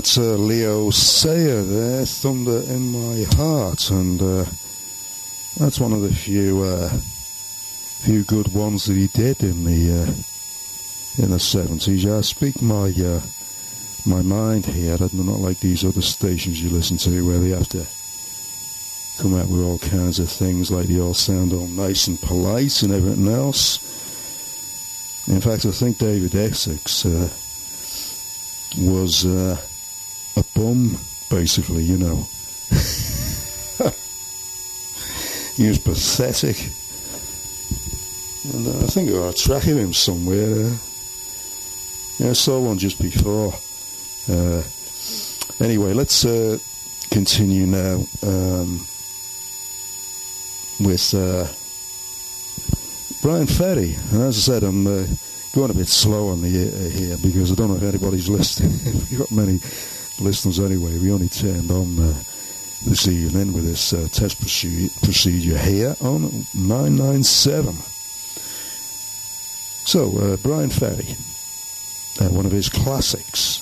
That's Leo Sayer there, Thunder in My Heart, and that's one of the few good ones that he did in the 70s. I speak my mind here. I do not like these other stations you listen to where they have to come out with all kinds of things, like they all sound all nice and polite and everything else. In fact, I think David Essex was a bum, basically, you know. He was pathetic. And I think I got a track of him somewhere. I saw one just before. Anyway, let's continue now with Brian Ferry. And as I said, I'm going a bit slow on the here because I don't know if anybody's listening. We've got many listeners anyway. We only turned on this evening with this test procedure here on 997. So, Brian Ferry, one of his classics.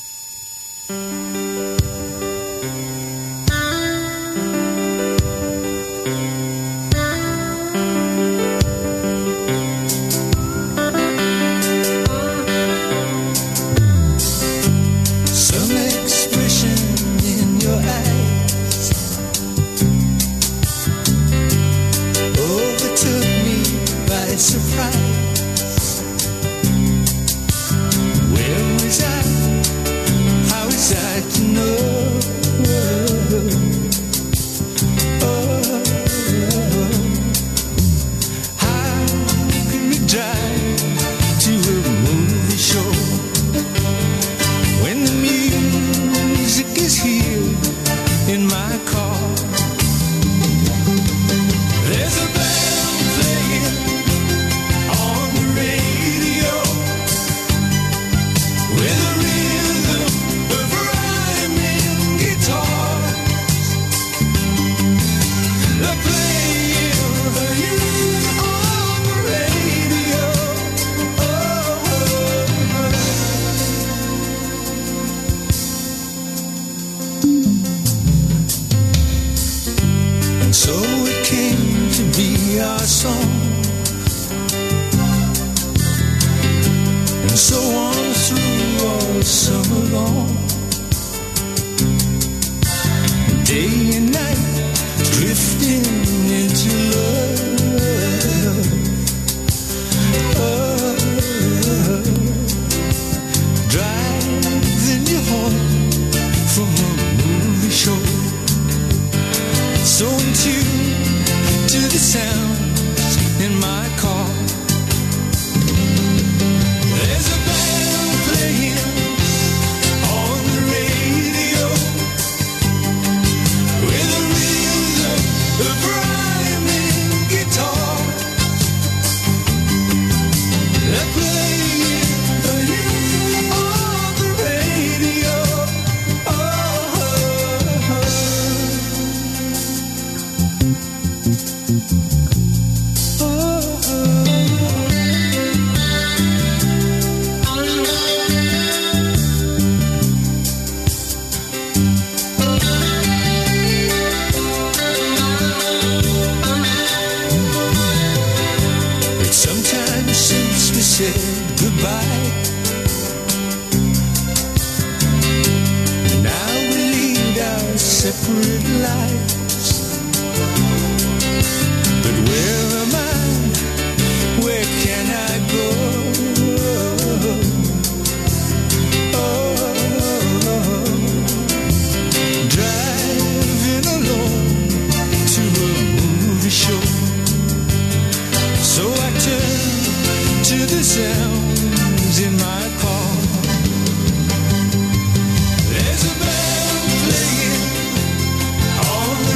There's a band playing on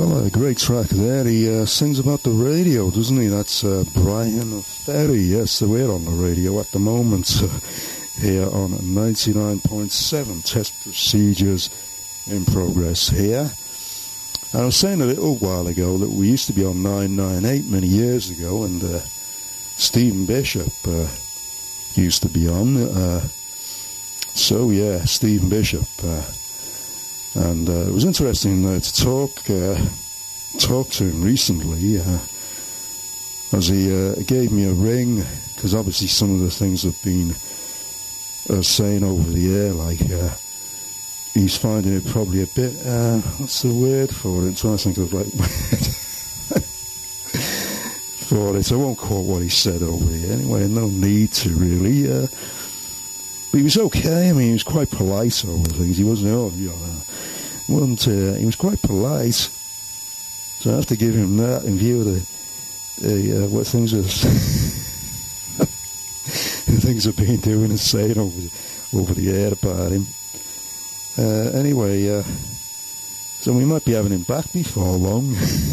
Well, a great track there. He sings about the radio, doesn't he? That's Brian Ferry. Yes, we're on the radio at the moment here on 99.7. Test procedures in progress here. And I was saying a little while ago that we used to be on 998 many years ago, and Stephen Bishop used to be on. So, yeah, Stephen Bishop. And it was interesting to talk to him recently, as he gave me a ring, because obviously some of the things I've been saying over the air, like he's finding it probably a bit, what's the word for it? I'm trying to think of the right word for it. I won't quote what he said over here anyway, no need to really. But he was okay. I mean, he was quite polite over things. He wasn't, he was quite polite. So I have to give him that in view of what things are things have been doing and saying over the air about him. Anyway, so we might be having him back before long.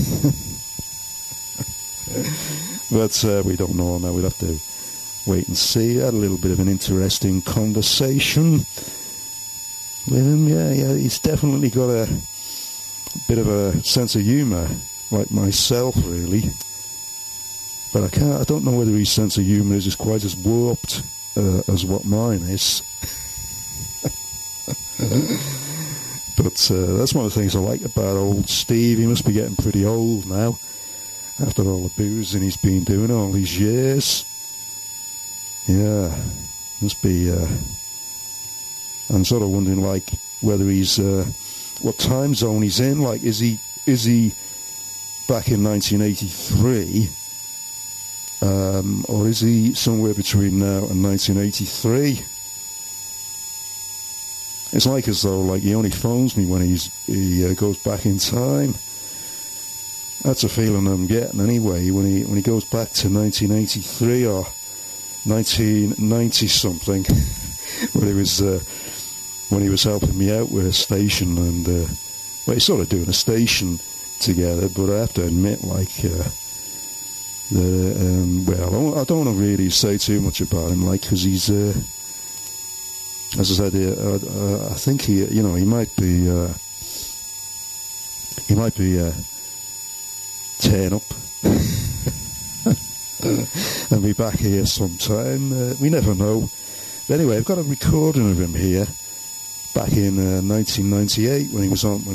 But we don't know now. We'll have to wait and see. Had a little bit of an interesting conversation with him. Yeah, he's definitely got a bit of a sense of humour, like myself, really. But I don't know whether his sense of humour is quite as warped as what mine is. But that's one of the things I like about old Steve. He must be getting pretty old now, after all the boozing he's been doing all these years. Yeah, must be. I'm sort of wondering, like, whether he's what time zone he's in. Like, is he back in 1983, or is he somewhere between now and 1983? It's like as though, like, he only phones me when he goes back in time. That's a feeling I'm getting anyway. When he goes back to 1983 or 1990 something, when he was helping me out with a station, and well, he's sort of doing a station together. But I have to admit, like, well, I don't want to really say too much about him, like, because he's, as I said, I think he might be tearing up. And be back here sometime. We never know. But anyway, I've got a recording of him here back in 1998 when he was on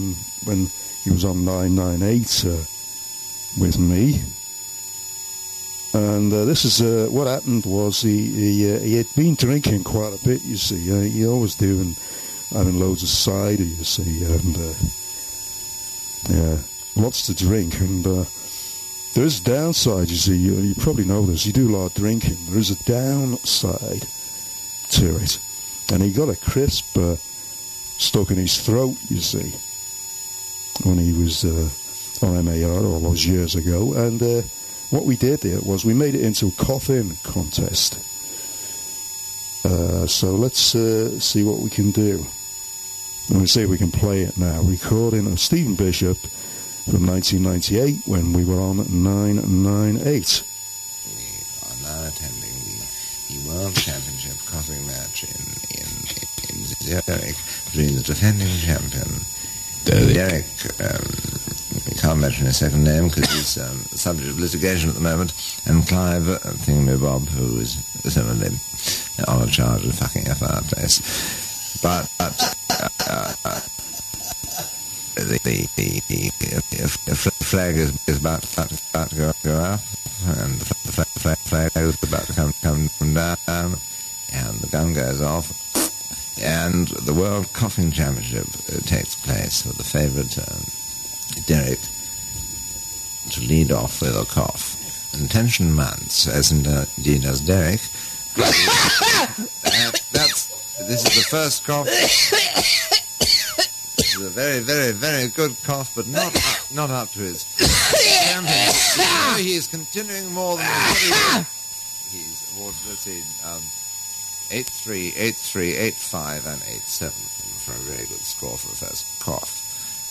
998 with me. And this is what happened was he had been drinking quite a bit. You see, he always do, and having loads of cider. You see, and yeah, lots to drink, and. There is a downside, you see. You probably know this. You do a lot of drinking. There is a downside to it. And he got a crisp stuck in his throat, you see, when he was on MAR all those years ago. And what we did there was we made it into a cough-in contest. So let's see what we can do. I'm going to see if we can play it now. Recording of Stephen Bishop from 1998 when we were on 998. We are now attending the World Championship coughing match in Zurich between the defending champion Derek. We can't mention his second name because he's the subject of litigation at the moment, and Clive Thingamabob, who is similarly on a charge of fucking up our place. But the flag is about to go up, and the flag is about to come down, and the gun goes off, and the World Coughing Championship takes place with the favourite Derek to lead off with a cough. And tension mounts, as indeed does Derek. This is the first cough. This is a very, very, very good cough, but not up to his champion. He is continuing more than he's awarded, let's see, 8-3, 8-3, 8-5, and 8-7 for a very good score for the first cough.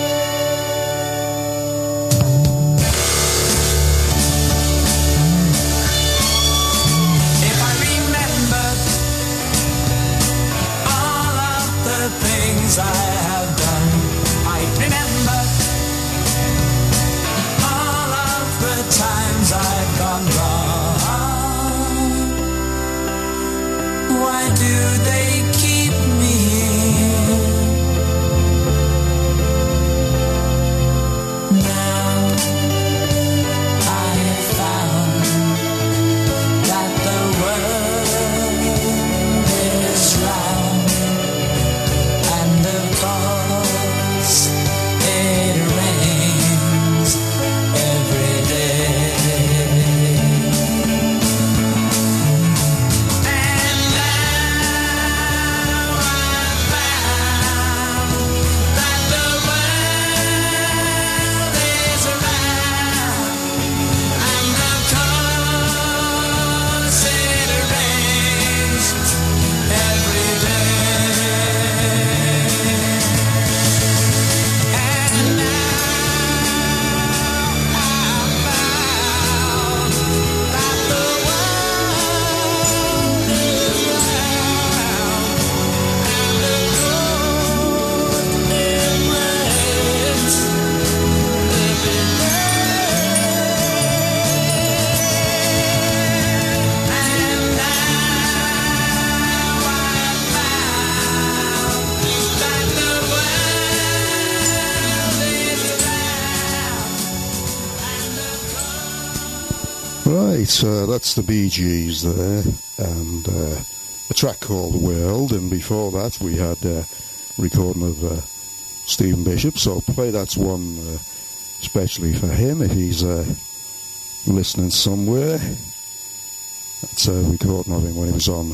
Right, that's the Bee Gees there, and a track called The World, and before that we had a recording of Stephen Bishop, so I'll play that one especially for him if he's listening somewhere. That's a recording of him when he was on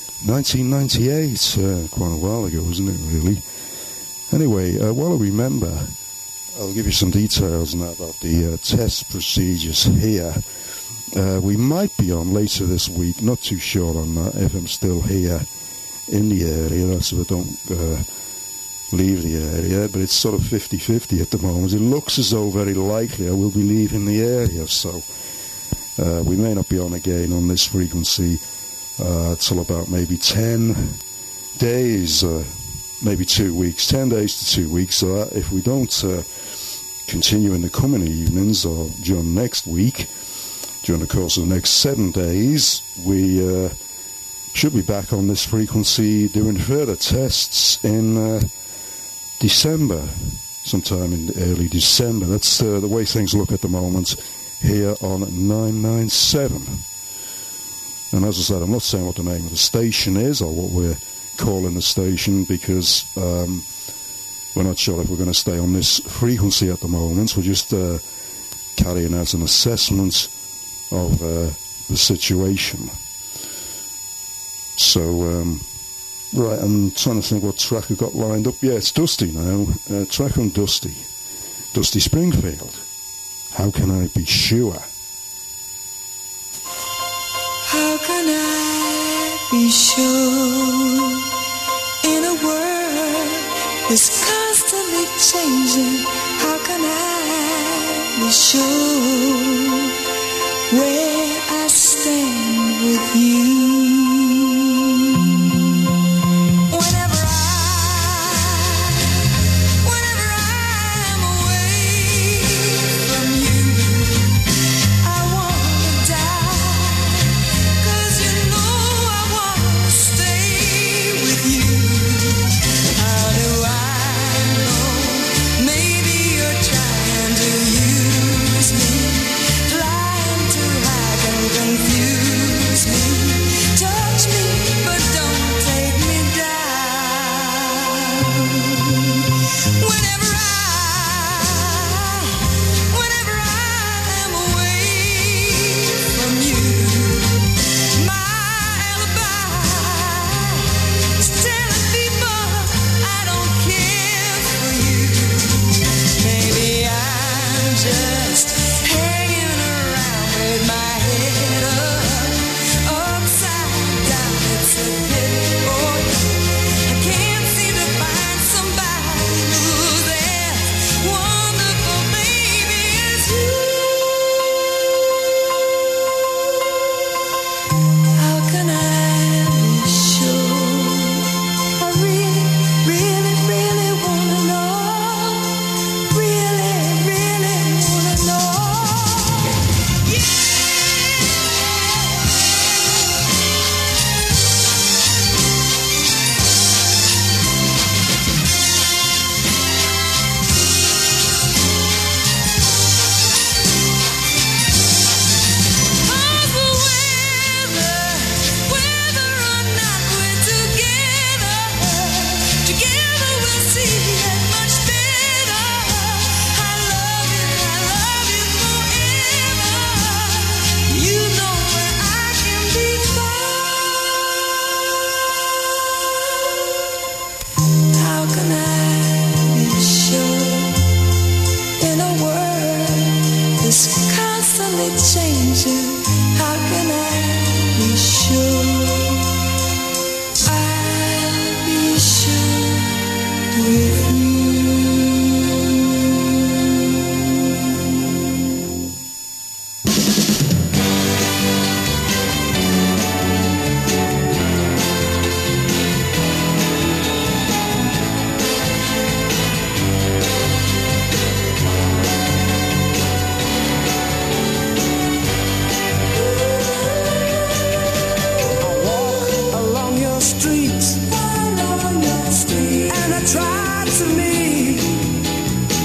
1998, quite a while ago, wasn't it, really? Anyway, while I remember, I'll give you some details now about the test procedures here. We might be on later this week, not too sure on that, if I'm still here in the area, that's if I don't leave the area, but it's sort of 50-50 at the moment. It looks as though very likely I will be leaving the area, so we may not be on again on this frequency till about maybe 10 days, maybe 2 weeks, 10 days to 2 weeks, so that if we don't continue in the coming evenings or during next week, during the course of the next 7 days, we should be back on this frequency doing further tests in December, sometime in early December. That's the way things look at the moment here on 997. And as I said, I'm not saying what the name of the station is or what we're calling the station, because we're not sure if we're going to stay on this frequency at the moment. We're just carrying out an assessment of the situation. So, right, I'm trying to think what track I've got lined up. Yeah, it's Dusty now. Track on Dusty. Dusty Springfield. How can I be sure? How can I be sure in a world that's constantly changing? How can I be sure where I stand with you? Use me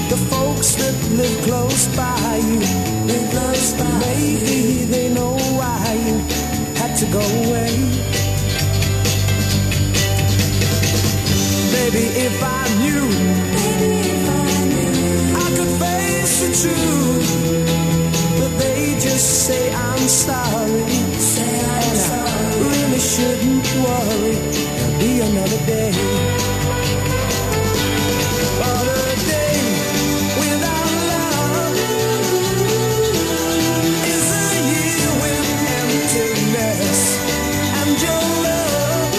the folks that live close by you. Maybe they know why you had to go away. Baby, if I knew, I could face the truth. But they just say I'm sorry, and I really shouldn't worry. There'll be another day. But a day without love is a year with emptiness, and your love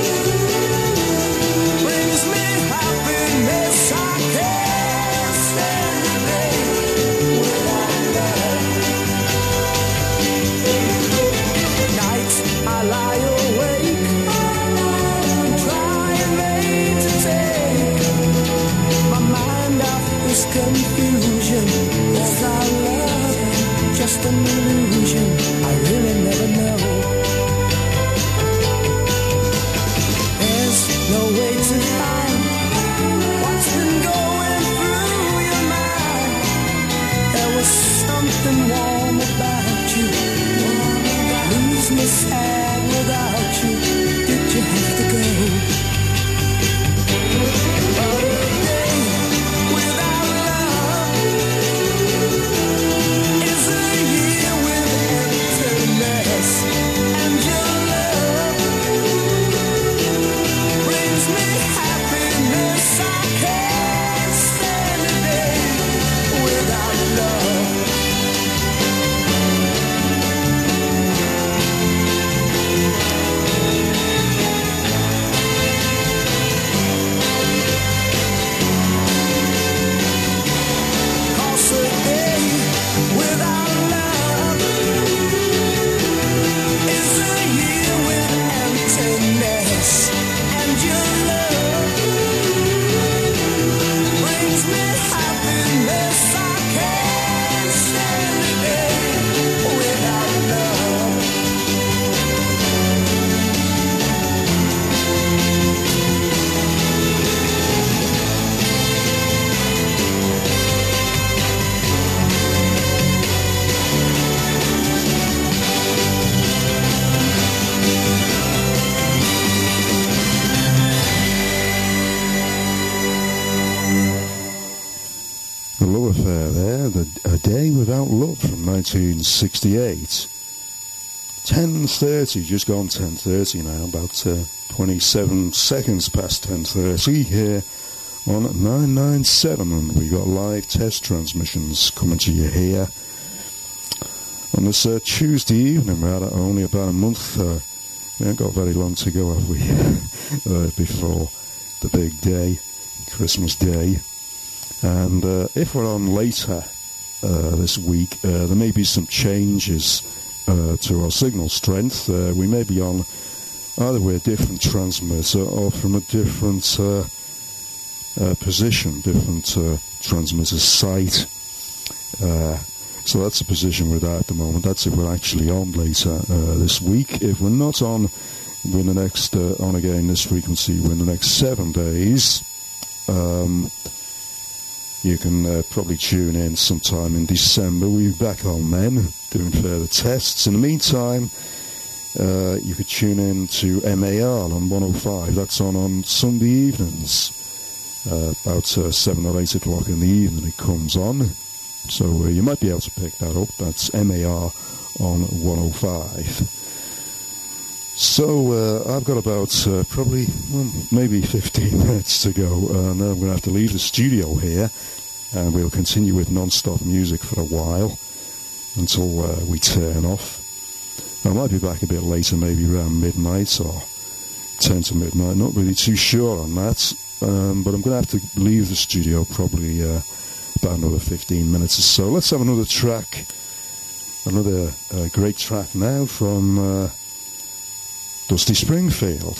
brings me happiness. I can't stand a day without love. Nights I lie awake, trying late to take my mind off this confusion. Is our love just an illusion? I really never know. There's no way to find what's been going through your mind. There was something warm about you. Lose me sad without you. Did you have to go? But a day without love is a year with emptiness, and your love brings me happiness. I can't stand a day without love. Cause a day without love is a year with emptiness, and your love brings me happiness. I can't stand a day without love. The Love Affair there, A Day Without Love from 1968. 10:30, just gone 10:30 now, about 27 seconds past 10:30 here on 997, and we got live test transmissions coming to you here on this Tuesday evening. We're at only about a month, we haven't got very long to go, have we, before the big day, Christmas Day. And if we're on later this week, there may be some changes to our signal strength. We may be on either with a different transmitter or from a different position, different transmitter site. So that's the position we're at the moment. That's if we're actually on later this week. If we're not on, we're in the next on again this frequency. We're in the next 7 days. You can probably tune in sometime in December. We'll be back on then, doing further tests. In the meantime, you could tune in to MAR on 105. That's on Sunday evenings. About 7 or 8 o'clock in the evening it comes on. So you might be able to pick that up. That's MAR on 105. So I've got about probably, maybe 15 minutes to go. And then I'm going to have to leave the studio here. And we'll continue with non-stop music for a while until we turn off. I might be back a bit later, maybe around midnight or 10 to midnight. Not really too sure on that. But I'm going to have to leave the studio probably about another 15 minutes or so. Let's have another track. Another great track now from Dusty Springfield.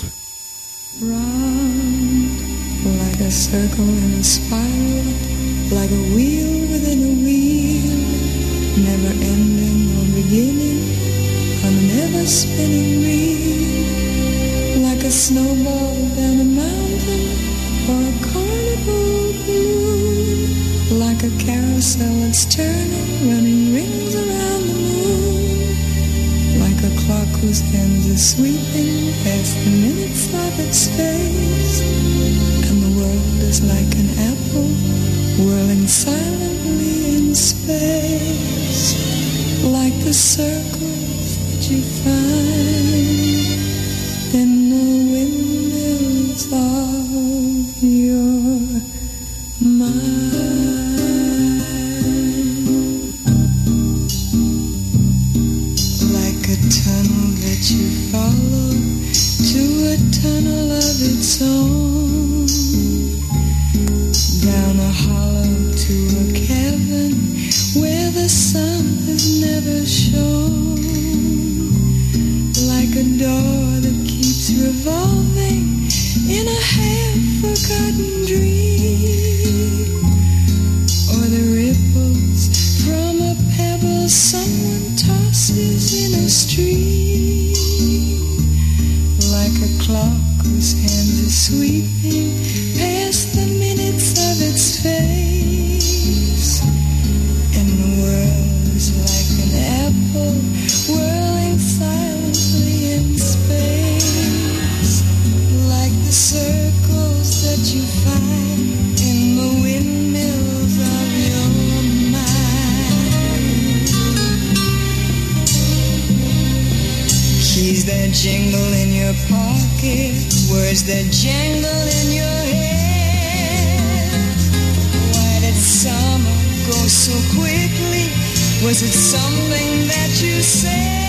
Round like a circle in a spiral, like a wheel within a wheel, never ending or beginning on an ever spinning reel, like a snowball down a mountain or a carnival balloon, like like a carousel that's turning, running rings around the moon, like a clock whose hands are sweeping past the minutes of its face, and the world is like an apple whirling silently in space, like the circles that you find in the windmills of your mind. Like a tunnel that you follow to a tunnel of its own, down a hollow to a cavern where the sun has never shone, like a door that keeps revolving in a half-forgotten dream, or the ripples from a pebble someone tosses in a stream, like a clock whose hands are sweeping past the minutes of its face, and the world is like an apple whirling silently in space, like the circles that you find in the windmills of your mind. Keys that jingle in your pocket, words that jangle in your head. Why did summer go so quickly? Was it something that you said?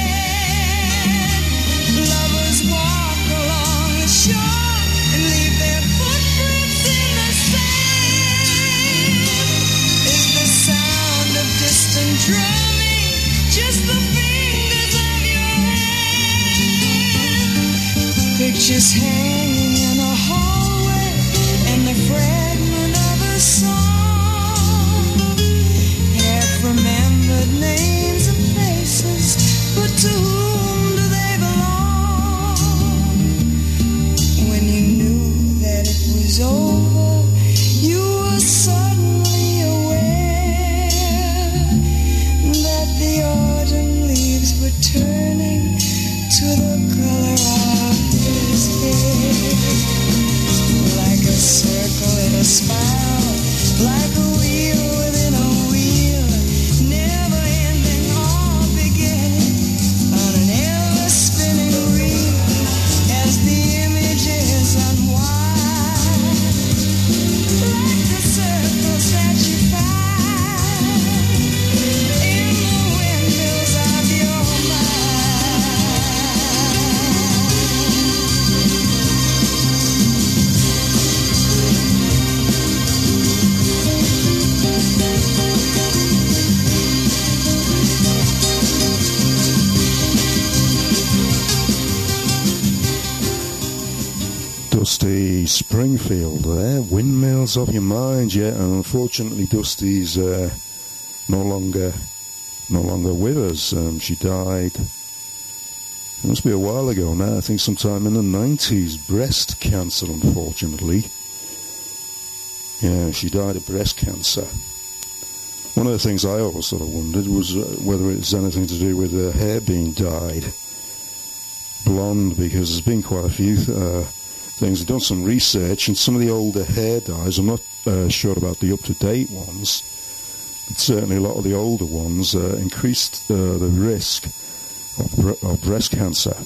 Lovers walk along the shore and leave their footprints in the sand. Is the sound of distant drumming just the fingers of your hand? Pictures hanging in a hallway and the fragment of a song, half-remembered names and places, but to whom do they belong? When you knew that it was over, you were suddenly aware that the autumn leaves were turning to the color of his hair, like a circle in a spiral, like a wheel within a wheel, never ending or beginning on an ever-spinning reel, as the images unwind, like the circles that you find in the windmills of your mind. Dusty Springfield there, Windmills of Your Mind, yeah, and unfortunately Dusty's no longer with us. She died, it must be a while ago now, I think sometime in the 90s, breast cancer, unfortunately. Yeah, she died of breast cancer. One of the things I always sort of wondered was whether it was anything to do with her hair being dyed blonde, because there's been quite a few things. I've done some research, and some of the older hair dyes, I'm not sure about the up-to-date ones, but certainly a lot of the older ones increased the risk of breast cancer.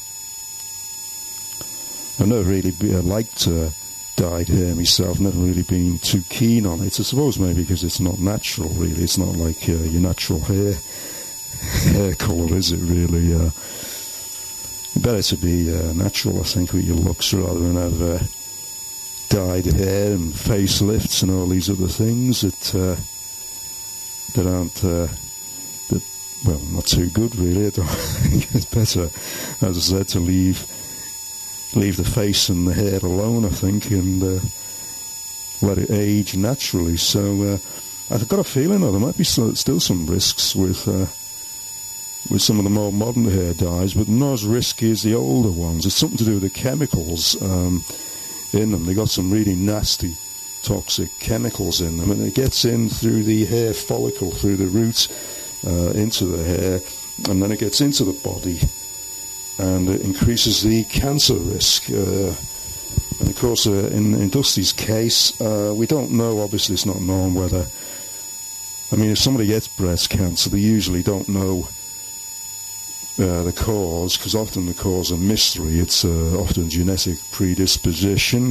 I've never really liked dyed hair myself, never really been too keen on it. I suppose maybe because it's not natural, really. It's not like your natural hair colour, is it, really? Better to be natural, I think, with your looks, rather than have dyed hair and facelifts and all these other things that aren't well, not too good, really. I don't think it's better, as I said, to leave the face and the hair alone, I think, and let it age naturally. So I've got a feeling that there might be still some risks with some of the more modern hair dyes, but not as risky as the older ones. It's something to do with the chemicals in them. They got some really nasty toxic chemicals in them, and it gets in through the hair follicle, through the roots, into the hair, and then it gets into the body, and it increases the cancer risk. And of course, in Dusty's case, we don't know, obviously it's not known whether, I mean, if somebody gets breast cancer, they usually don't know the cause, because often the cause is a mystery. It's often genetic predisposition,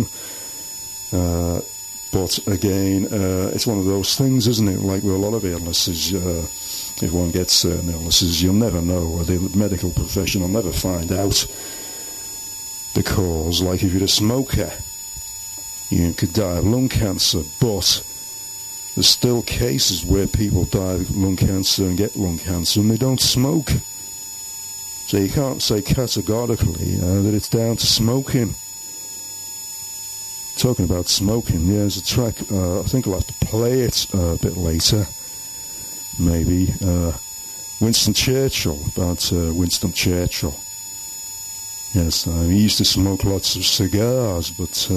but again, it's one of those things, isn't it? Like with a lot of illnesses, if one gets certain illnesses, you'll never know, or the medical profession will never find out the cause. Like if you're a smoker, you could die of lung cancer, but there's still cases where people die of lung cancer and get lung cancer and they don't smoke. So you can't say categorically that it's down to smoking. Talking about smoking, yeah, there's a track, I think I'll have to play it a bit later, maybe. Winston Churchill, about Winston Churchill. Yes, he used to smoke lots of cigars, but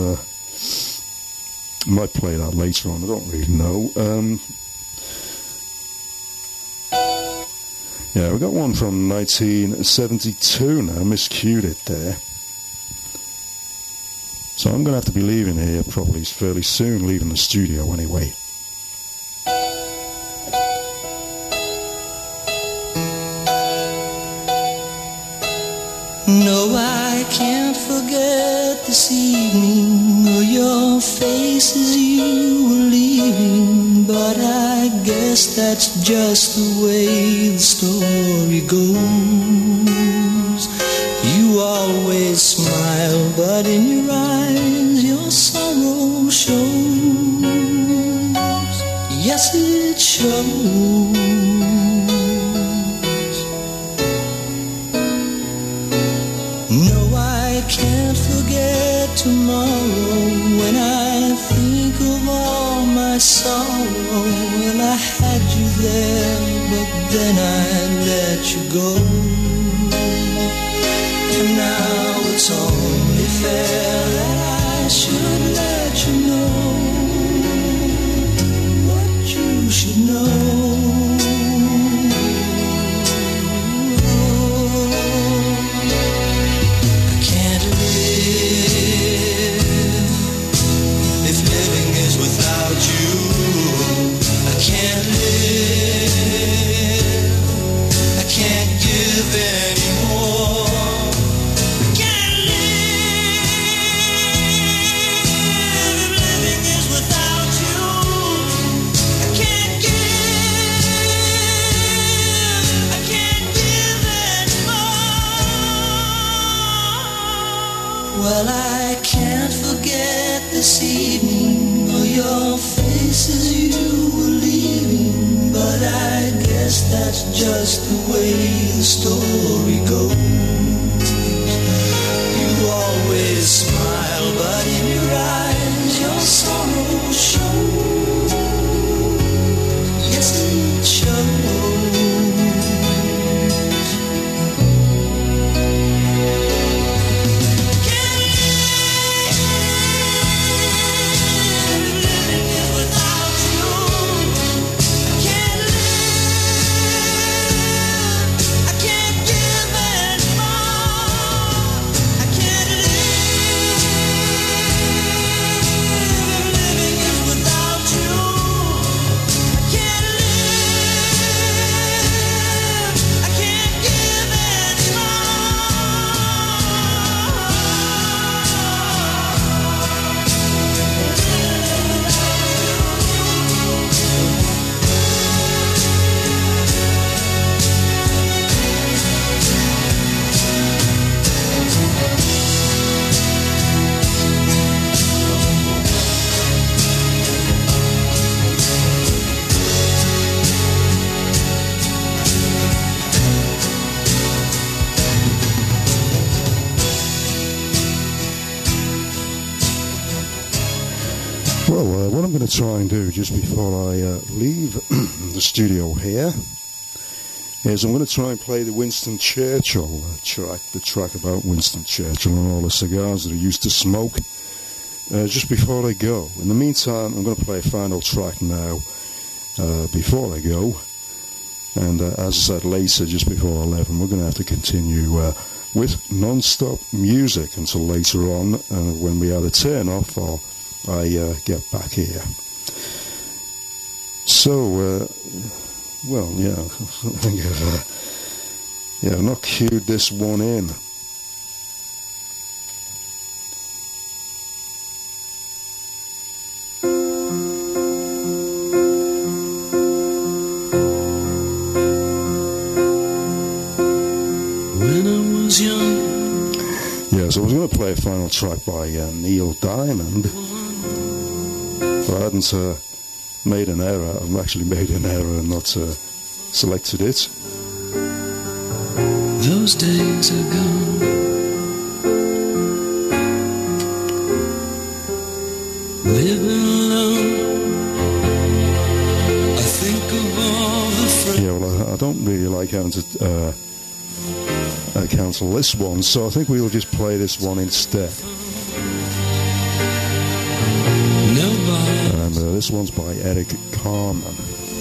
I might play that later on, I don't really know. Yeah, we got one from 1972 now, miscued it there. So I'm going to have to be leaving here probably fairly soon, leaving the studio anyway. No, I can't forget this evening or your face as you were leaving, but I guess that's just the way the story goes. You always smile, but in your eyes your sorrow shows. Yes, it shows. No, I can't forget tomorrow when I think of all my sorrow. Well, I had you there, but then I let you go. And now it's only fair that I should let you know what you should know. Well, I can't forget this evening or your face as you were leaving, but I guess that's just the way the story goes. You always smile, but in your eyes your sorrow shows. Yes, it shows. Well, what I'm going to try and do just before I leave the studio here is I'm going to try and play the Winston Churchill track, the track about Winston Churchill and all the cigars that he used to smoke. just before I go. In the meantime, I'm going to play a final track now before I go. And as I said, later, just before 11, we're going to have to continue with non-stop music until later on, when we have a turn-off or I get back here. So, well, yeah, I think I've not queued this one in. So I was going to play a final track by Neil Diamond, but I hadn't made an error. I've actually made an error and not selected it. Those days are gone. Living alone, I think of all the friends. Yeah, well, I don't really like having to cancel this one, so I think we'll just play this one instead. And this one's by Eric Carmen.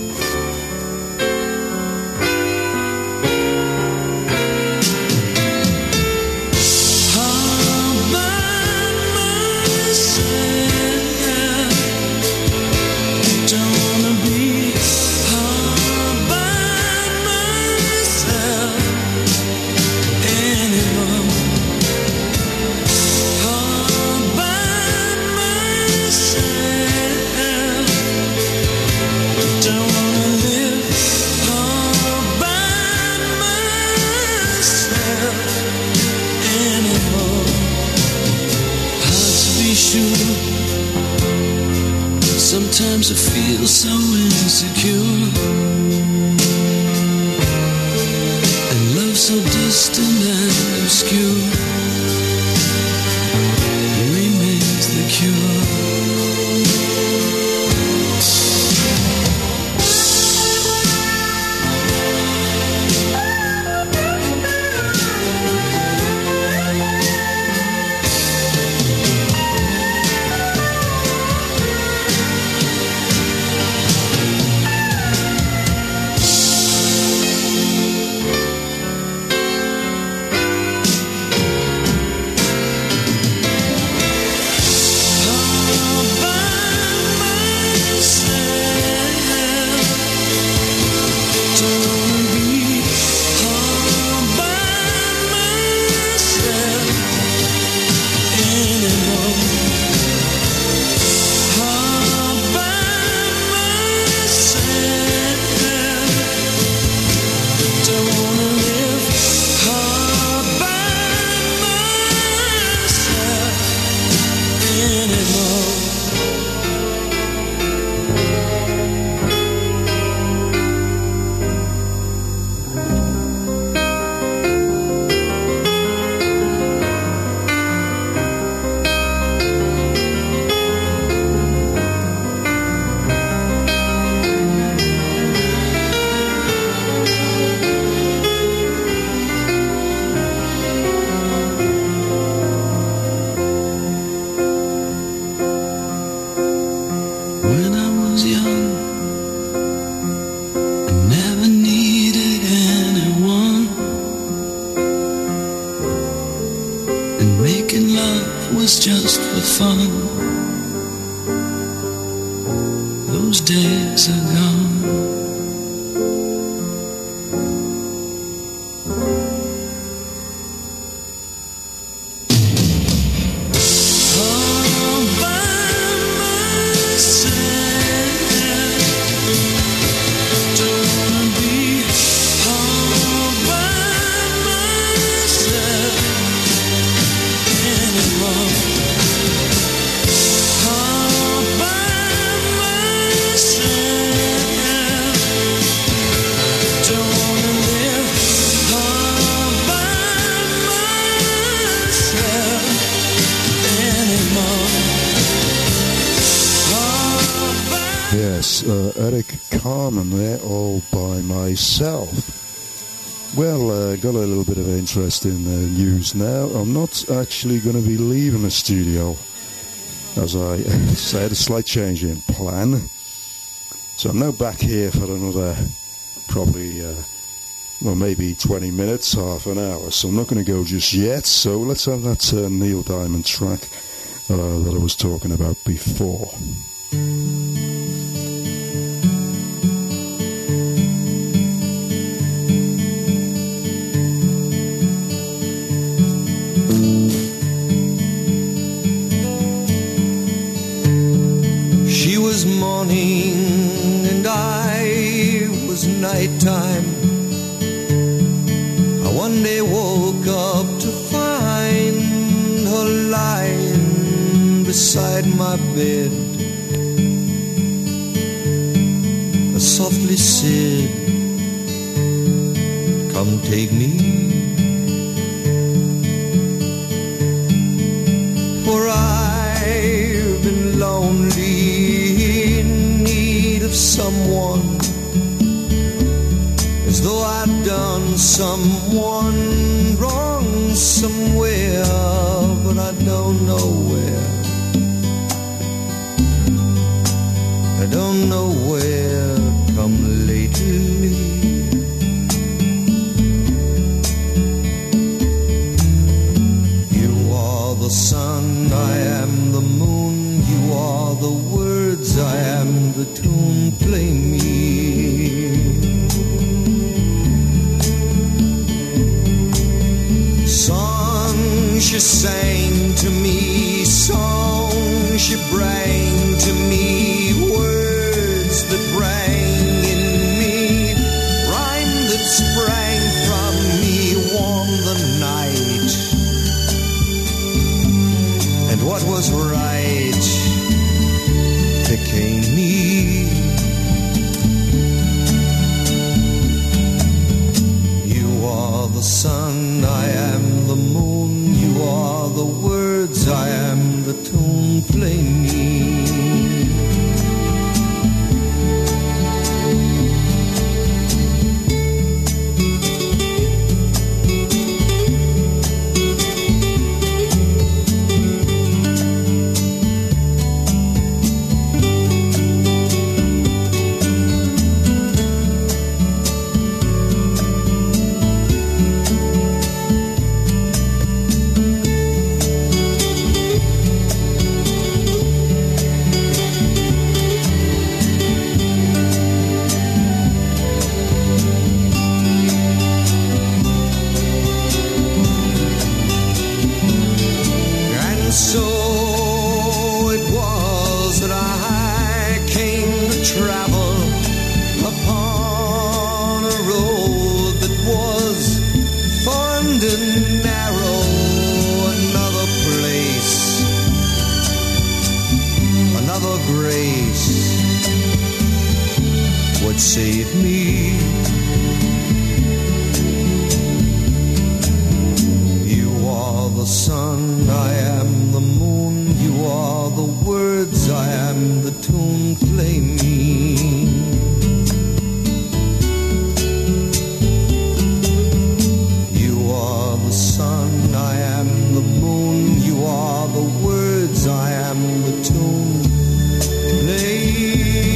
Sometimes I feel so insecure, and love so distant and obscure remains the cure. Eric Carmen there, all by myself. Well, got a little bit of interest in news now. I'm not actually going to be leaving the studio as I said, a slight change in plan. So I'm now back here for another probably, maybe 20 minutes, half an hour. So I'm not going to go just yet. So let's have that Neil Diamond track that I was talking about before. She was morning and I was nighttime. I one day woke up to find her lying beside my bed. I softly said, "Come take me, for I've been lonely, in need of someone, as though I'd done someone wrong somewhere, but I don't know where. I don't know where, come lately. You are the sun, I am the moon. You are the words, I am the tune. Play me. Songs she sang to me, songs she bring to me, words that rang in me, rhyme that sprang from me, warm the night. And what was right became me. You are the sun, I am the moon. You are the words, I am the tune. Play me. Save me. You are the sun, I am the moon. You are the words, I am the tune. Play me. You are the sun, I am the moon. You are the words, I am the tune. Play.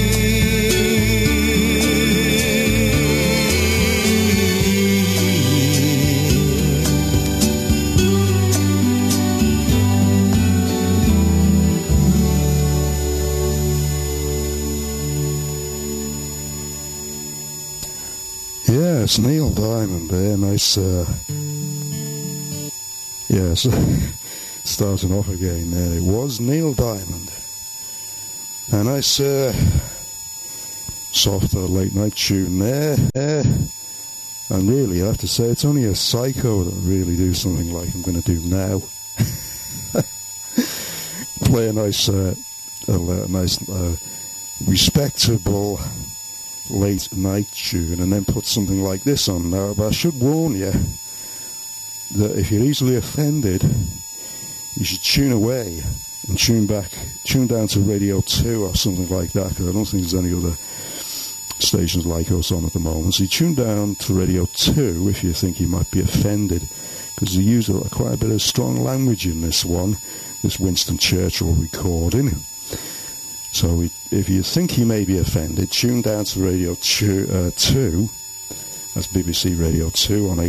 Yes, Neil Diamond there, nice, yes, starting off again there, it was Neil Diamond, a nice, softer late night tune there, and really I have to say it's only a psycho that really do something like I'm going to do now, play a nice, respectable late night tune and then put something like this on now. But I should warn you that if you're easily offended, you should tune away and tune down to Radio 2 or something like that, because I don't think there's any other stations like us on at the moment. So you tune down to Radio 2 if you think you might be offended, because they use quite a bit of strong language in this one. this Winston Churchill recording. So if you think you may be offended, tune down to Radio 2, that's BBC Radio 2 on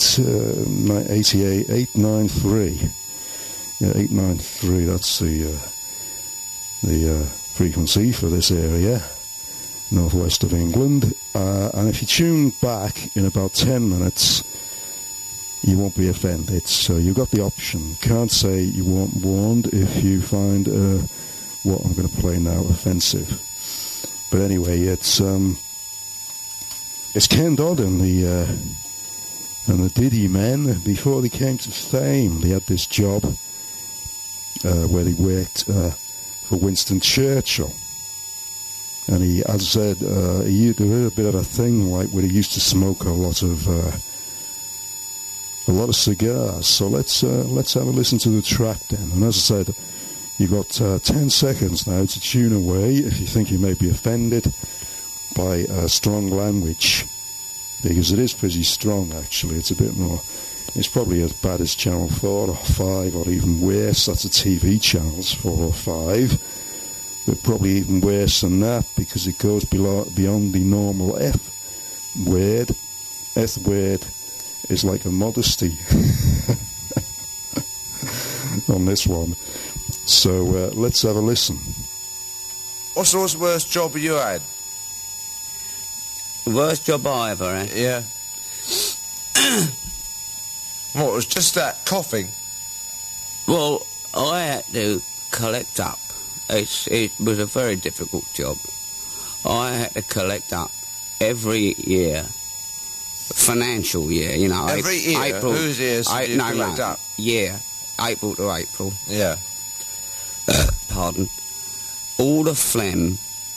893. Yeah, 893, that's the frequency for this area, northwest of England. And if you tune back in about 10 minutes, you won't be offended. So you've got the option. You can't say you weren't warned if you find what I'm going to play now offensive. But anyway, it's Ken Dodd and the Diddy Men. Before they came to fame, they had this job where they worked for Winston Churchill. And he, as I said, he did a bit of a thing like where he used to smoke a lot of cigars. So let's have a listen to the track then. And as I said, you've got 10 seconds now to tune away if you think you may be offended by strong language, because it is pretty strong actually. It's a bit more, it's probably as bad as Channel 4 or 5 or even worse. That's the TV channels, 4 or 5, but probably even worse than that because it goes beyond the normal F word. F word is like a modesty on this one. So let's have a listen. What's the worst job you had? Worst job I ever had? Yeah. What, it was just that coughing? Well, I had to collect up. It was a very difficult job. I had to collect up every year, financial year, you know. Every year? April, Whose ears did you collect up? Yeah, April to April. Yeah. Pardon. All the phlegm,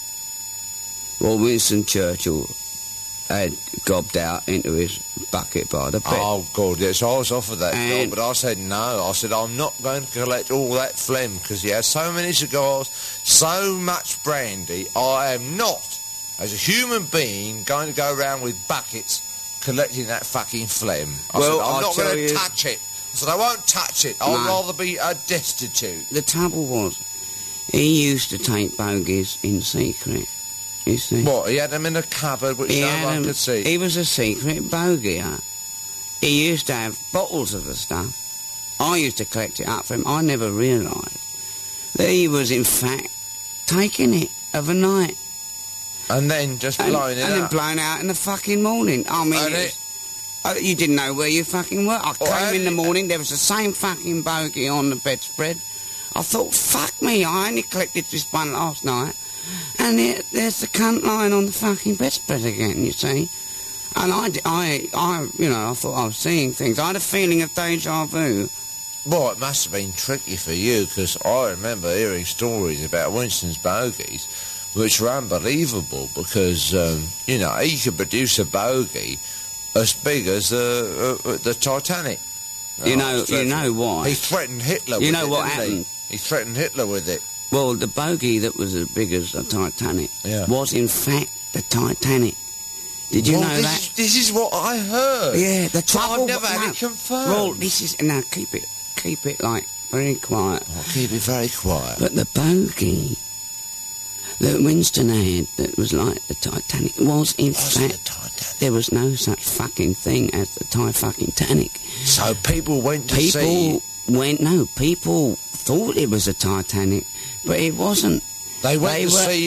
well, Winston Churchill had gobbed out into his bucket by the bed. Oh, God, yes, I was offered that job, but I said no. I said, I'm not going to collect all that phlegm, because he has so many cigars, so much brandy. I am not, as a human being, going to go around with buckets collecting that fucking phlegm. I said, I'm not going to touch it. I said, I won't touch it. I'd rather be destitute. The trouble was, he used to take bogies in secret. You see? What, he had them in a cupboard which no one could see? He was a secret bogier. He used to have bottles of the stuff. I used to collect it up for him. I never realised that he was, in fact, taking it of a night. And then just blowing it out. And then blowing out in the fucking morning. I mean, you didn't know where you fucking were. I came in the morning, there was the same fucking bogey on the bedspread. I thought, fuck me, I only collected this one last night. And there's the cunt lying on the fucking bedspread again, you see. And I thought I was seeing things. I had a feeling of deja vu. Well, it must have been tricky for you, because I remember hearing stories about Winston's bogies, which were unbelievable, because, he could produce a bogey as big as the Titanic. You know why? He threatened Hitler with it, know what happened? He threatened Hitler with it. Well, the bogey that was as big as the Titanic was, in fact, the Titanic. Did you know that? This is what I heard. Yeah, the trouble... I've never had it confirmed. Well, this is... Now, keep it, like, very quiet. I'll keep it very quiet. But the bogey that Winston had that was like the Titanic was, in fact... There was no such fucking thing as the Titanic. So people went to see... People thought it was a Titanic, but it wasn't. They went to see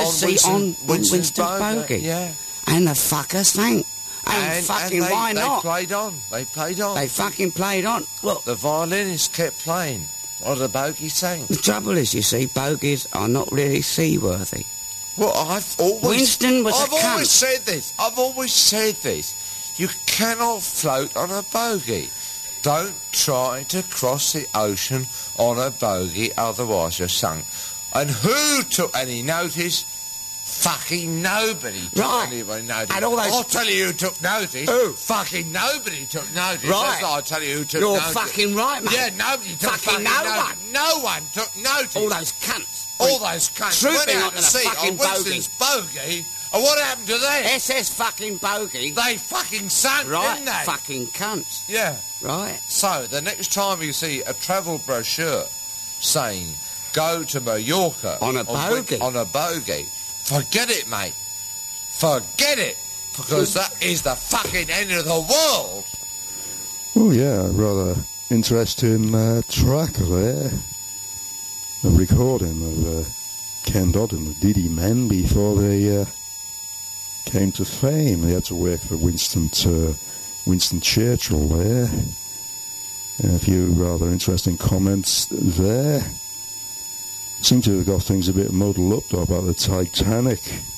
on Winston's bogey. Yeah. And the fucker sank. And why not? They played on. They fucking played on. Look, the violinist kept playing while the bogey sank. The trouble is, you see, bogies are not really seaworthy. Well, Winston was a cunt. I've always said this. You cannot float on a bogey. Don't try to cross the ocean on a bogey, otherwise you're sunk. And who took any notice? Fucking nobody took any notice. And I'll tell you who took notice. Who? Fucking nobody took notice. Right. That's what I'll tell you who took notice. You're fucking right, mate. Yeah, nobody took fucking notice. No one took notice. All those cunts. Trooping out to sea on Winston's bogey. And what happened to them? SS fucking bogey. They fucking sunk, didn't they? Fucking cunts. Yeah. Right. So, the next time you see a travel brochure saying, go to Mallorca. On a bogey? On a bogey. Forget it, mate. Forget it. Because that is the fucking end of the world. Well, yeah, rather interesting track there. A recording of Ken Dodd and the Diddy Men before they came to fame. They had to work for Winston Churchill there. A few rather interesting comments there. Seem to have got things a bit muddled up though about the Titanic.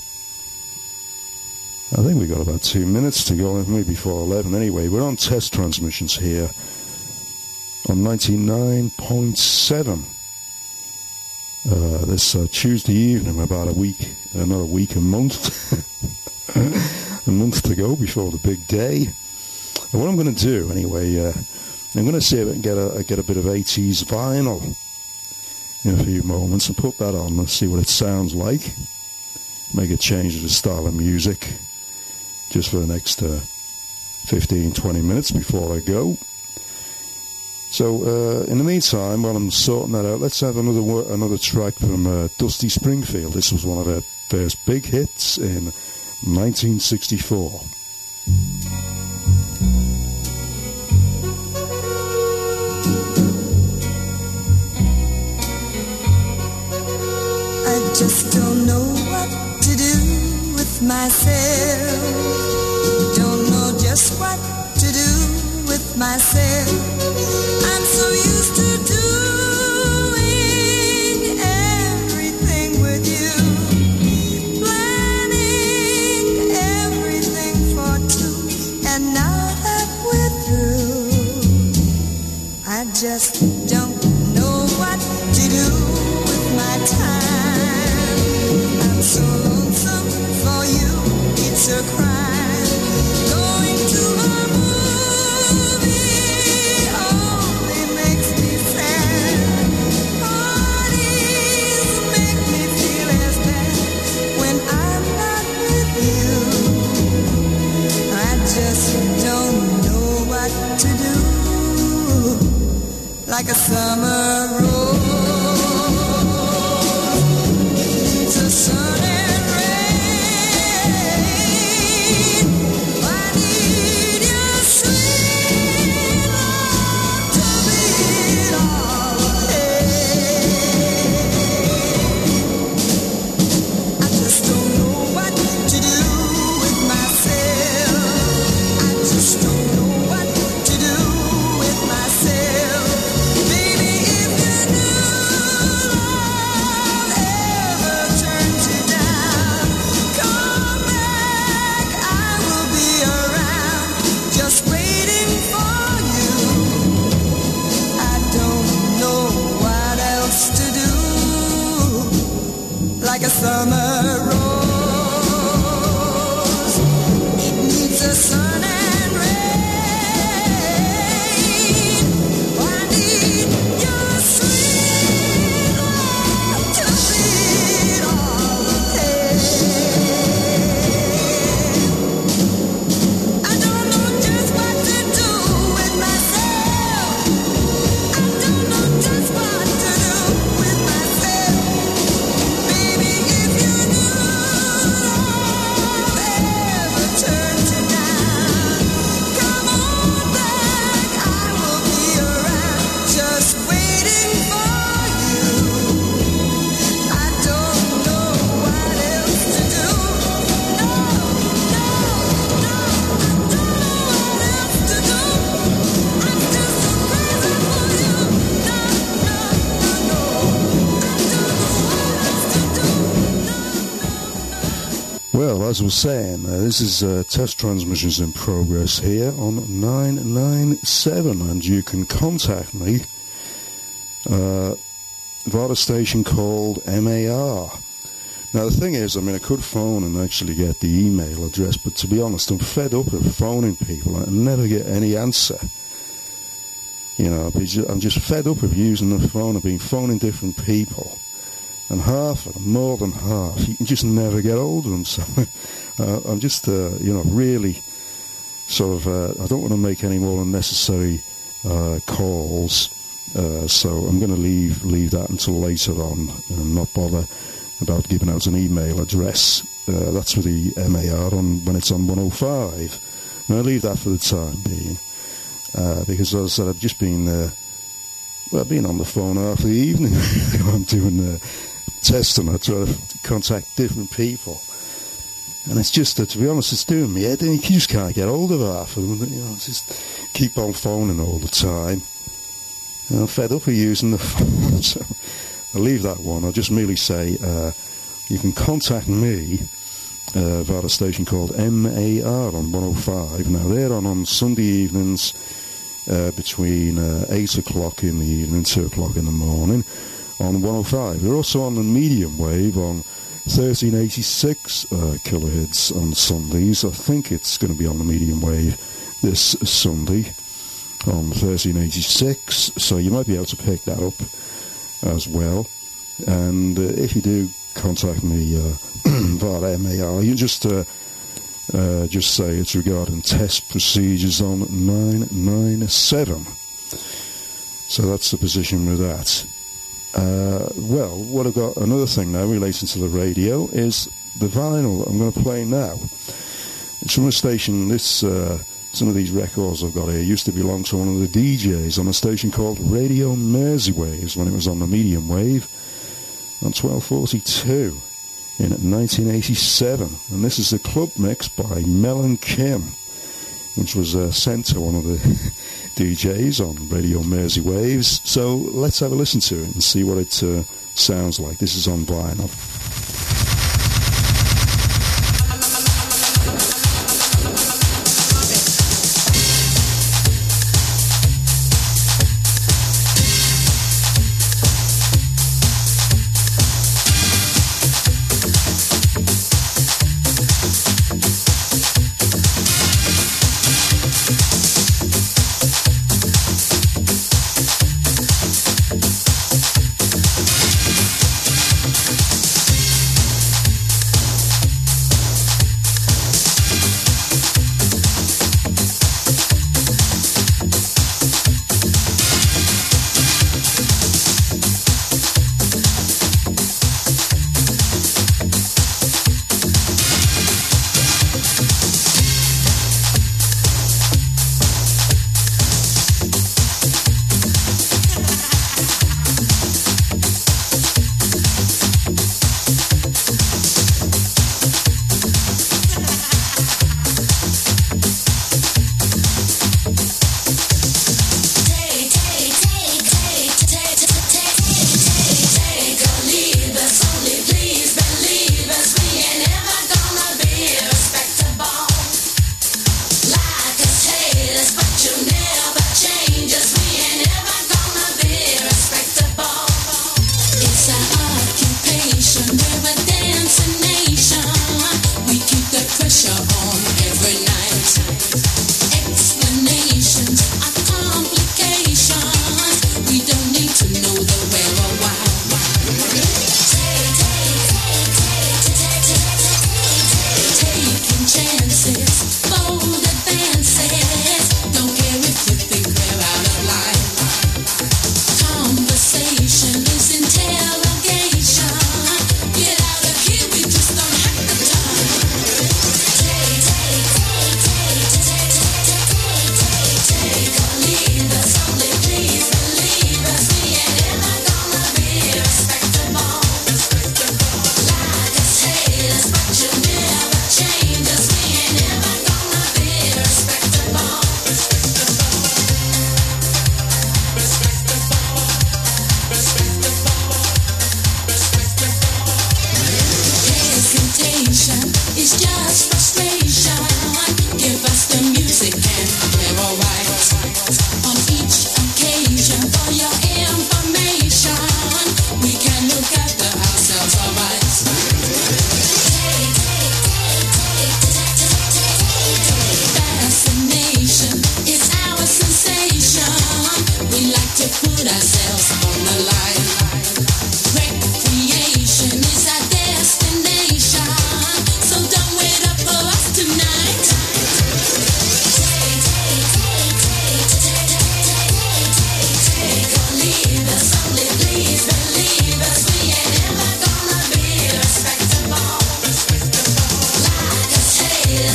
I think we've got about 2 minutes to go, maybe before 11 anyway. We're on test transmissions here on 99.7. This Tuesday evening, about another week, a month to go before the big day. And what I'm going to do anyway, I'm going to see if I can get a bit of 80s vinyl in a few moments and put that on and see what it sounds like. Make a change to the style of music just for the next 15-20 minutes before I go. So in the meantime, while I'm sorting that out, let's have another track from Dusty Springfield. This was one of her first big hits in 1964. I just don't know what to do with myself. Don't know just what to do with myself. I'm so used to doing everything with you, planning everything for two, and now that we're through, I just don't know what to do with my time. I'm so lonesome for you, it's a crime. Going to a movie only makes me sad. Parties make me feel as bad when I'm not with you. I just don't know what to do. Like a summer rose, needs a sun and rain. I need your sweet love to beat all the pain. I just don't know what to do with myself. I just don't know what to do with myself. Baby, if you knew love ever turns you down, come back, I will be around, just waiting for you. I don't know what else to do. Like a summer rose, it needs a sun and rain. I need your sweet love to beat all the pain. I don't know just what to do with myself. I don't know just what to do with myself. Baby, if you knew love ever turns you down, come on back, I will be around, just waiting for you. I don't know what else to do. No, I don't know what else to do. I'm just so crazy for you. No, I don't know what else to do. Well, as I was saying, this is test transmissions in progress here on 997, and you can contact me via a station called MAR. Now, the thing is, I mean, I could phone and actually get the email address, but to be honest, I'm fed up of phoning people and never get any answer. You know, I'm just fed up of using the phone. I've been phoning different people, and half of them, more than half, you can just never get hold of them. So I'm just, really sort of, I don't want to make any more unnecessary calls So I'm going to leave that until later on and not bother about giving out an email address. That's for the MAR when it's on 105. And I'll leave that for the time being. Because as I said, I've just been been on the phone half the evening. I'm doing testing. I try to contact different people. And it's just, to be honest, it's doing me head in. You just can't get hold of half of them. Just keep on phoning all the time. And I'm fed up of using the phone, so I'll leave that one. I'll just merely say you can contact me via a station called MAR on 105. Now, they're on Sunday evenings between 8 o'clock in the evening, 2 o'clock in the morning on 105. They're also on the medium wave on 1386 kilohertz on Sundays. I think it's going to be on the medium wave this Sunday on 1386, so you might be able to pick that up as well. And if you do contact me via MAR, you just say it's regarding test procedures on 997. So that's the position with that. Well, what I've got, another thing now relating to the radio is the vinyl I'm going to play now. It's from a station, some of these records I've got here used to belong to one of the DJs on a station called Radio Merseywaves when it was on the medium wave on 1242 in 1987. And this is a club mix by Mel and Kim, which was sent to one of the DJs on Radio Merseywaves. So let's have a listen to it and see what it sounds like. This is on vinyl.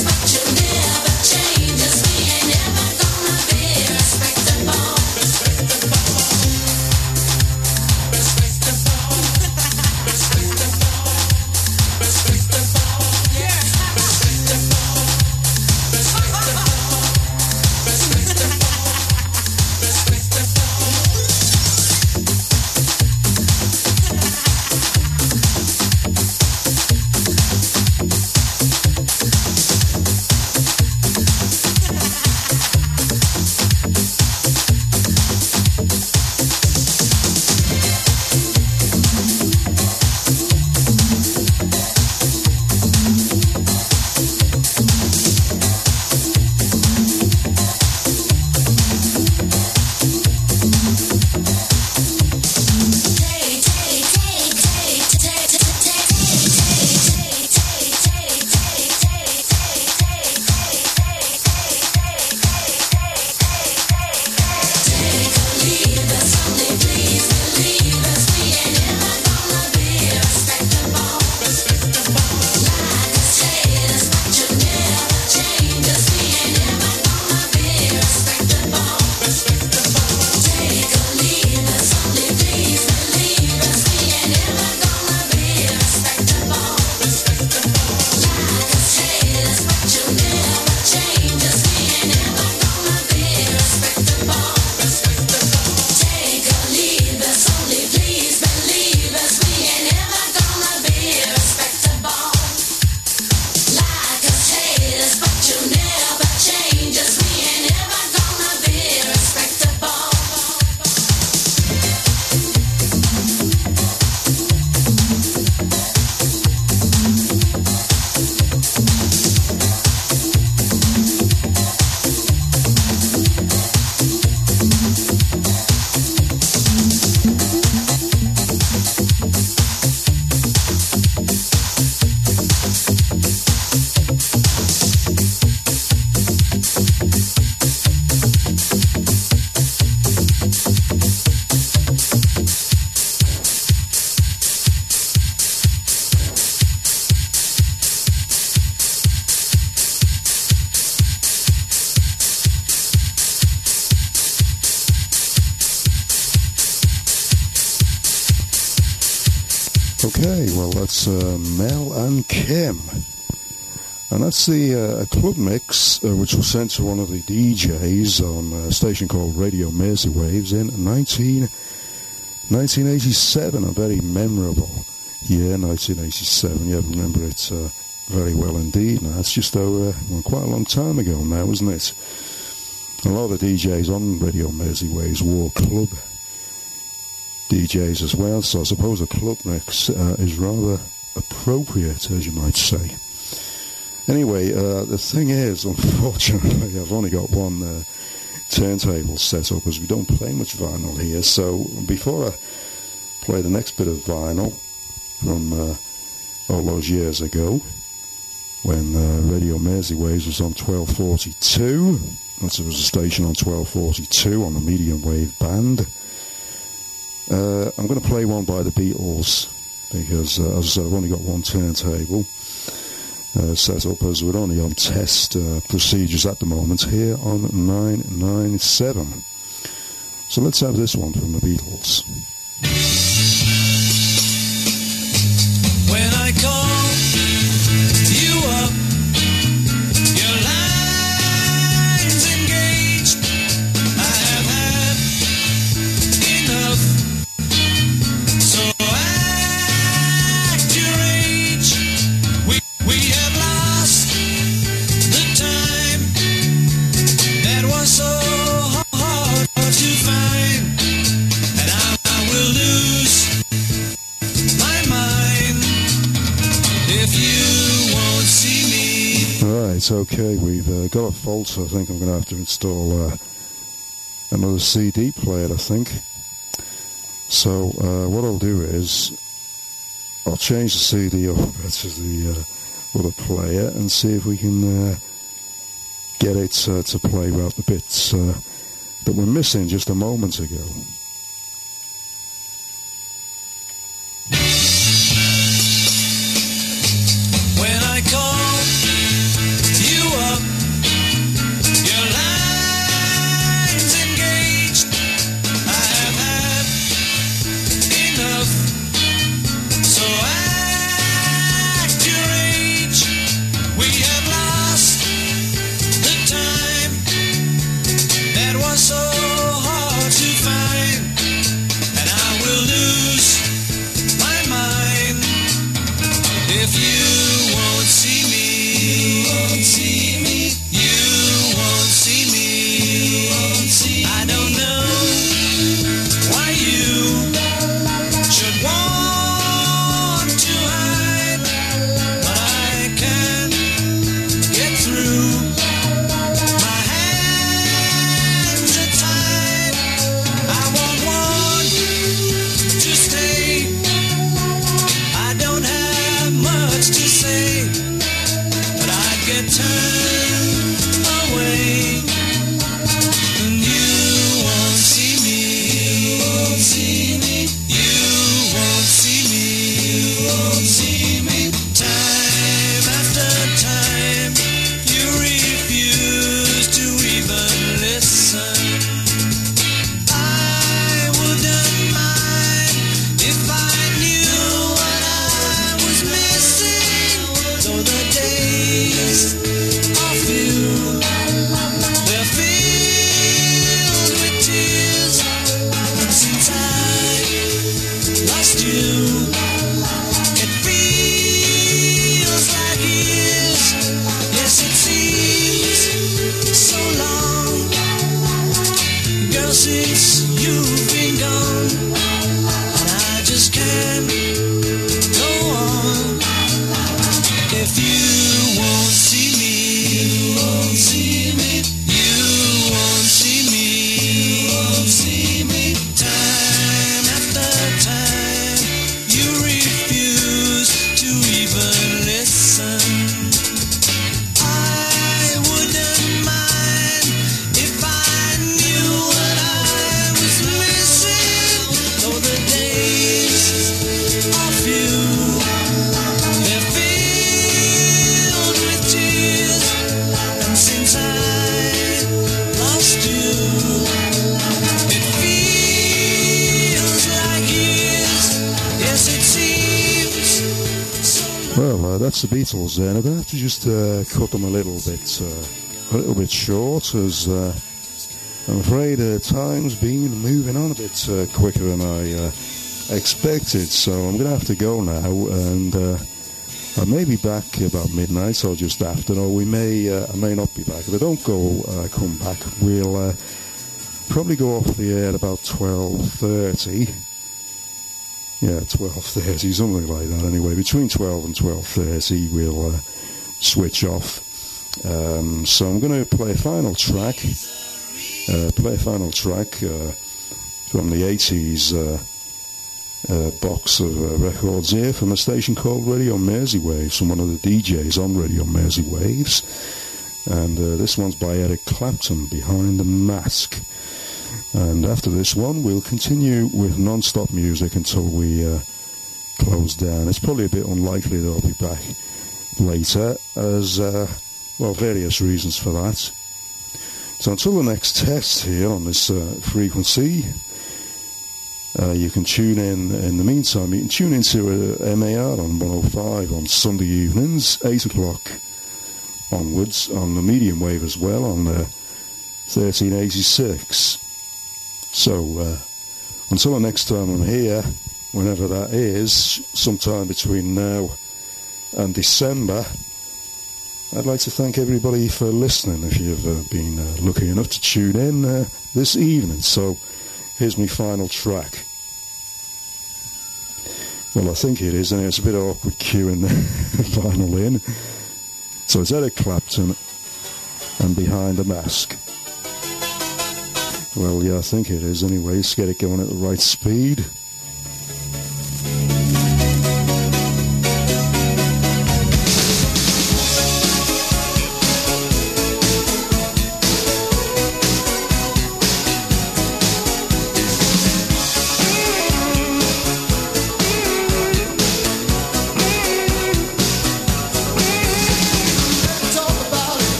Okay, well that's Mel and Kim. And that's the club mix which was sent to one of the DJs on a station called Radio Mersey Waves in 1987, a very memorable year, 1987. Yeah, remember it very well indeed. Now, it's just quite a long time ago now, isn't it? A lot of the DJs on Radio Mersey Waves wore club DJs as well, so I suppose a club mix is rather appropriate, as you might say. Anyway, the thing is, unfortunately, I've only got one turntable set up, as we don't play much vinyl here. So before I play the next bit of vinyl from all those years ago, when Radio Mersey Waves was on 1242, that was a station on 1242 on the medium wave band, I'm going to play one by the Beatles, because, as I said, I've only got one turntable set up, as we're only on test procedures at the moment here on 997. So let's have this one from the Beatles. When I call you up, your line's engaged. I have had enough, so act your age. We have lost the time that was so hard to find, and I will lose my mind if you won't see me. Right, okay, we've got a fault. I think I'm going to have to install another CD player, I think. So what I'll do is I'll change the CD over to the other player and see if we can get it to play out the bits that were missing just a moment ago. When I call you you've been gone, and I just can't go on. If you won't see me, you won't see me, you won't see me, you won't see me. Time after time, you refuse to even listen. I wouldn't mind if I knew what I was missing. Though the days of you, they're filled with tears. And since I lost you, it feels like years. Yes, it seems so long. Well, that's the Beatles then. I'm going to have to just cut them a little bit short, as I'm afraid time's been moving on a bit quicker than I expected. So I'm going to have to go now, and I may be back about midnight or just after, or I may not be back. If I don't come back, we'll probably go off the air at about 12:30. Yeah, 12:30, something like that. Anyway, between 12 and 12:30, we'll switch off. So I'm going to play a final track. From the 80s box of records here from a station called Radio Mersey Waves, from one of the DJs on Radio Mersey Waves. And this one's by Eric Clapton, Behind the Mask. And after this one, we'll continue with non-stop music until we close down. It's probably a bit unlikely that I'll be back later, as, various reasons for that. So until the next test here on this frequency, you can tune in the meantime, you can tune into MAR on 105 on Sunday evenings, 8 o'clock onwards, on the medium wave as well, on 1386. So, until the next time I'm here, whenever that is, sometime between now and December, I'd like to thank everybody for listening, if you've been lucky enough to tune in this evening. So, here's my final track. Well, I think it is, and it's a bit awkward cueing the vinyl in. So it's Eric Clapton and Behind the Mask. Well, yeah, I think it is anyway. Let's get it going at the right speed.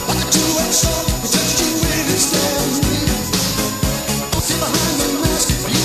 Behind the mask.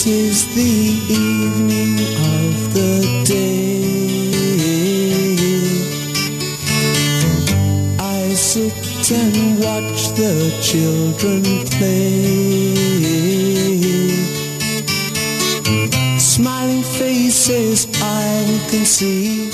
'tis the evening of the day. I sit and watch the children play. Smiling faces I can see.